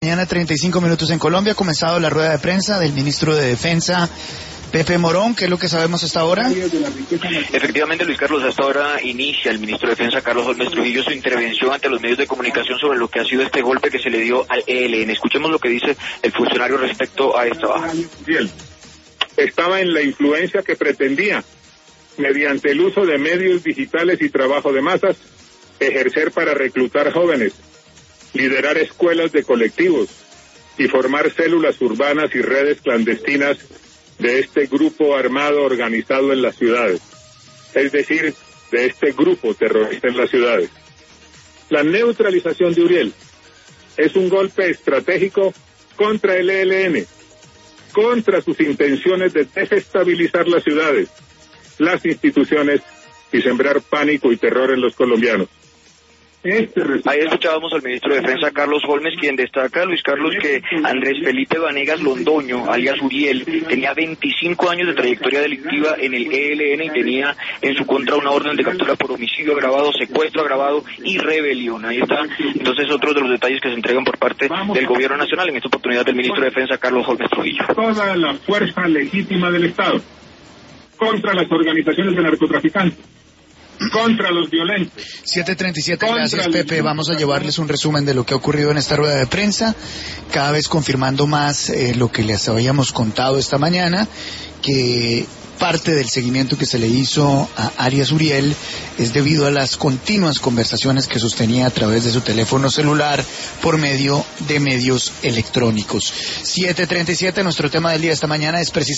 Mañana 35 minutos en Colombia, ha comenzado la rueda de prensa del ministro de Defensa, Pepe Morón. ¿Qué es lo que sabemos hasta ahora? Efectivamente, Luis Carlos, hasta ahora inicia el ministro de Defensa, Carlos Holmes Trujillo, su intervención ante los medios de comunicación sobre lo que ha sido este golpe que se le dio al ELN. Escuchemos lo que dice el funcionario respecto a esta baja. Estaba en la influencia que pretendía, mediante el uso de medios digitales y trabajo de masas, ejercer para reclutar jóvenes, liderar escuelas de colectivos y formar células urbanas y redes clandestinas de este grupo armado organizado en las ciudades, es decir, de este grupo terrorista en las ciudades. La neutralización de Uriel es un golpe estratégico contra el ELN, contra sus intenciones de desestabilizar las ciudades, las instituciones y sembrar pánico y terror en los colombianos. Ahí escuchábamos al ministro de Defensa, Carlos Holmes, quien destaca, Luis Carlos, que Andrés Felipe Vanegas Londoño, alias Uriel, tenía 25 años de trayectoria delictiva en el ELN y tenía en su contra una orden de captura por homicidio agravado, secuestro agravado y rebelión. Ahí está, entonces, otros de los detalles que se entregan por parte del Gobierno Nacional, en esta oportunidad del ministro de Defensa, Carlos Holmes Trujillo. Toda la fuerza legítima del Estado contra las organizaciones de narcotraficantes, contra los violentos. 7:37, gracias Pepe. Vamos a llevarles un resumen de lo que ha ocurrido en esta rueda de prensa, cada vez confirmando más lo que les habíamos contado esta mañana, que parte del seguimiento que se le hizo a alias Uriel es debido a las continuas conversaciones que sostenía a través de su teléfono celular por medio de medios electrónicos. 7:37, nuestro tema del día esta mañana es precisamente